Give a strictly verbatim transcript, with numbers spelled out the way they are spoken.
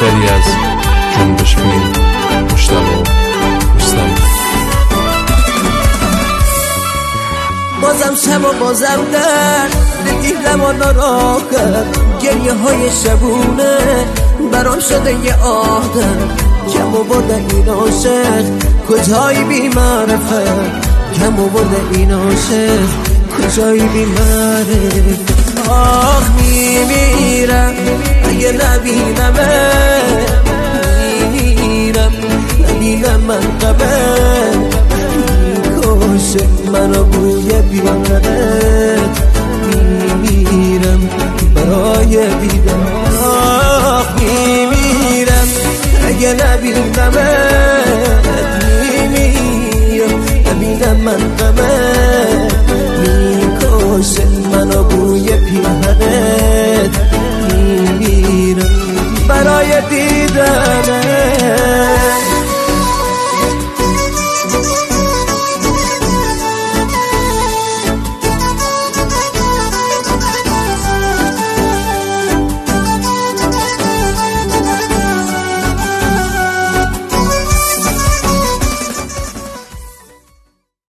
سری از جنبش فیلم مشتبه رستمی. بازم شب و بازم در دیدم و ناراه کرد، گریه های شبونه برام شده یه آدم. کم و برده این عاشق کجایی بی معرفت، کم و برده این عاشق کجایی بی معرفت. آخ میمیرم اگه نبینمت، میمیرم نبینم من قبل، میکشه منو بوی بیانت، میمیرم برای دیدن. آخ میمیرم اگه نبینمت، میمیرم نبینم من قبل، میکشه منو بوی پیرهنت، میمیرم برای دیدنت.